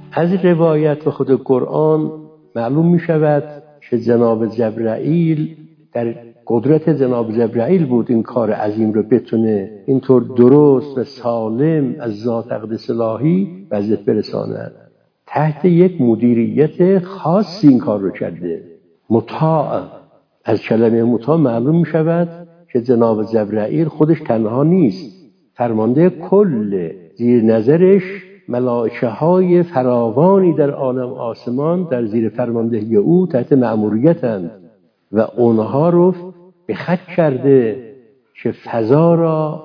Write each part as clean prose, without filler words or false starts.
از روایت و خود قرآن معلوم می شود که جناب جبرائیل در قدرت جناب جبرائیل بود این کار عظیم رو بتونه اینطور درست و سالم از ذات اقدس الهی وظیفه برساند. تحت یک مدیریت خاصی این کار رو کرده. مطاع، از کلمه مطاع معلوم می شود که جناب جبرائیل خودش تنها نیست، فرمانده کل زیر نظرش ملائکه های فراوانی در عالم آسمان در زیر فرماندهی او تحت مأموریتند و اونها رو به خط کرده که فضا را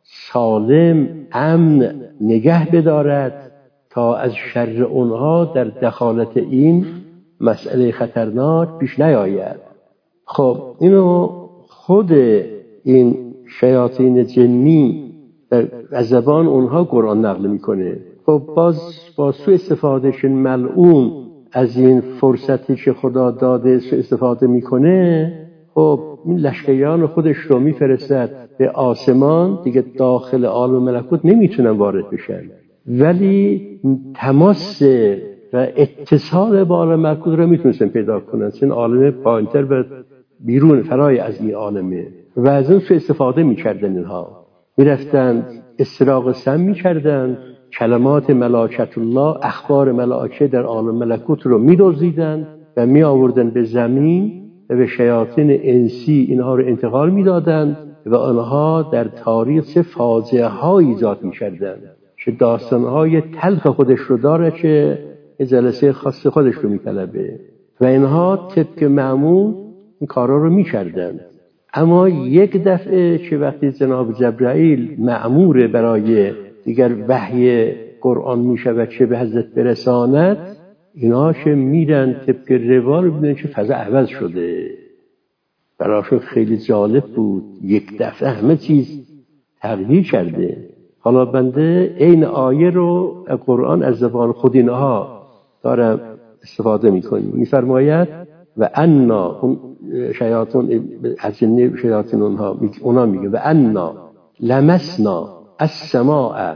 سالم امن نگه بدارد تا از شر اونها در دخالت این مسئله خطرناک پیش نیاید. خب اینو خود این شیاطین جنی از زبان اونها قرآن نقل میکنه. خب با سوء استفادهش ملعون از این فرصتی که خدا داده سوء استفاده میکنه، خب این لشکریان خودش رو میفرستد به آسمان، دیگه داخل عالم ملکوت نمیتونن وارد بشن، ولی تماس و اتصال با عالم ملکوت رو میتونستن پیدا کنن. این عالم پایینتر و بیرون فرای از این عالمه و از اون سوء استفاده میکردن. اینها میرفتن استراق سم میکردن، کلمات ملائکت الله، اخبار ملائکه در عالم ملکوت رو میدزدیدن و می آوردن به زمین و به شیاطین انسی اینها رو انتقال میدادند و آنها در تاریخ چه فاجعه هایی ایجاد میکردند که داستانهای تلخ خودش رو داره که جلسه خاص خودش رو میطلبه و اینها طبق معمول این کارا رو میکردند. اما یک دفعه که وقتی جناب جبرائیل مأمور برای دیگر وحی قرآن میشود که به حضرت برساند، اینا که میرن طبق روال میبینن که فضا عوض شده. براشون خیلی جالب بود، یک دفعه همه چیز تغییر کرده. حالا بنده این آیه رو قرآن از زبان خود اینها دارم استفاده میکنیم. میفرماید و انا، اون شیاطین از جن شیاطین اونا میگه و انا لمسنا السماء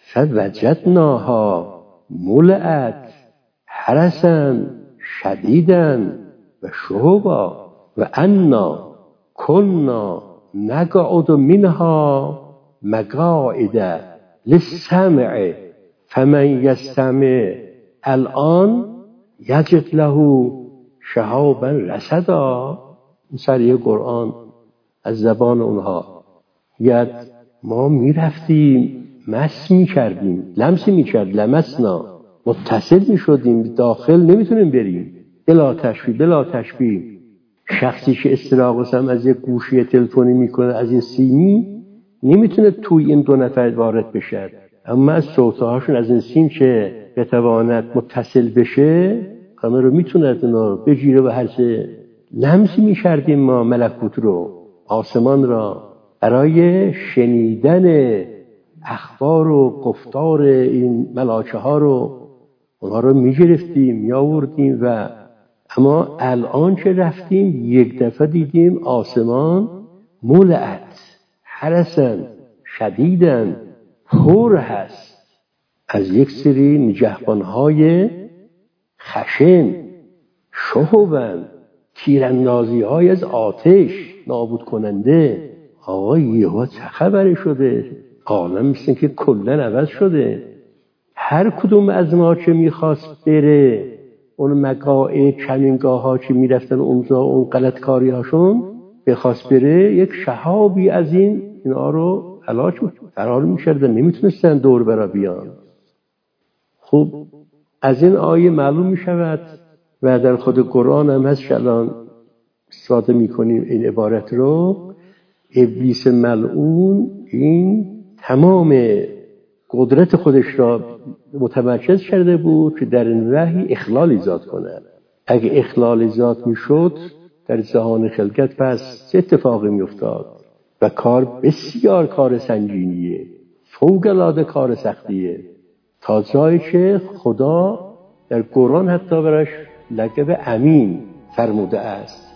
فوجدناها ملئت حرسا شدیدا و شهبا و انا كنا نقعد منها مقاعد للسمع فمن يستمع الان یجد له شهابا رصدا. سریع قرآن از زبان اونها یاد ما میرفتیم مس میکردیم، لمس میکرد، لمسنا، متصل میشدیم، داخل نمیتونیم بریم. بلا تشبیه شخصی که استراق هم از یک گوشی تلفنی میکنه، از یک سیمی، نمیتونه توی این دو نفر وارد بشه، اما از صوتهاشون از این سیم که بتواند متصل بشه همه رو میتونه اینا بگیره و هر چه لمس میکردیم ما ملکوت رو، آسمان را، برای شنیدن اخبار و گفتار این ملائکه ها رو اونها رو میگرفتیم میآوردیم. و اما الان که رفتیم یک دفعه دیدیم آسمان ملئت حرسا شدیدا، پر هست از یک سری نگهبانهای خشن، شهبا، تیراندازی های از آتش نابود کننده. آقا یهو چه خبری شده؟ عالم مثل که کلن عوض شده. هر کدوم از ما که میخواست بره اون مقاعد کمینگاه ها که میرفتن اونجا، اون غلطکاری هاشون بخواست بره، یک شهابی از اینا رو هلاک فرار میکردن، نمیتونستن دور برا بیان. خب از این آیه معلوم میشود و در خود قرآن هم هست که الان استفاده میکنیم این عبارت رو، ابلیس ملعون این تمام قدرت خودش را متمرکز کرده بود که در این وحی اخلال ایجاد کند. اگه اخلال ایجاد میشد در جهان خلقت پس چه اتفاقی میافتاد؟ و کار بسیار کار سنگینیه، فوق‌العاده کار سختیه، تا جایی که خدا در قرآن حتی براش لقب امین فرموده است.